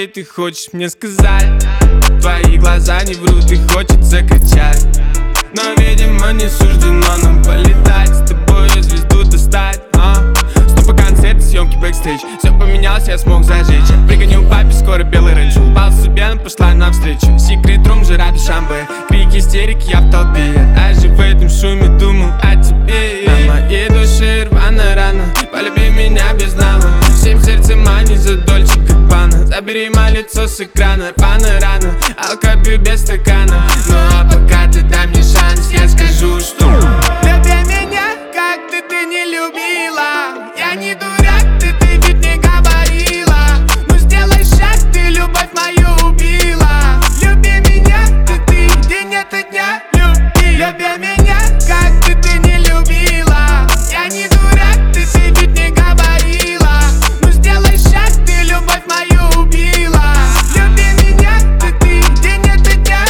ей ты хочешь мне сказать? Твои глаза не врут и хочется кричать, но, видимо, не суждено нам полетать, с тобой звезду достать. Стопы, концерты, съемки, бэкстейдж. Все поменялось, я смог зажечь. Пригоню папе скоро белый рейндж. Упал себе, она пошла навстречу. Секрет рум, жира до шамбе. Крики, истерики, я в толпе. А же в этом шуме думал о тебе. На моей душе рваная рана. Полюби меня без нала. Всем сердцем мани за Дольче Габбана. Забери мое лицо с экрана. Рваная рана, алко пью без стакана. Ну а пока ты дай мне шанс, я скажу, что люби меня, как ты не любила. Я не дурак, ты ведь не говорила. Ну сделай шаг, ты любовь мою убила. Люби меня, ты день ото дня люби. Люби меня, как ты не любила. Я не дурак, ты ведь не говорила. Ну сделай шаг, ты любовь мою убила. Люби меня, ты день ото дня.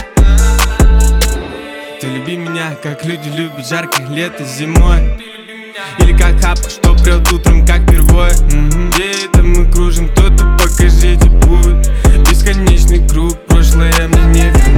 Ты люби меня, как люди любят жаркое лето зимой. Или как хапка, что прет утром, как первое. Где это мы кружим, кто-то покажите путь. Бесконечный круг, прошлое мне не вернуть.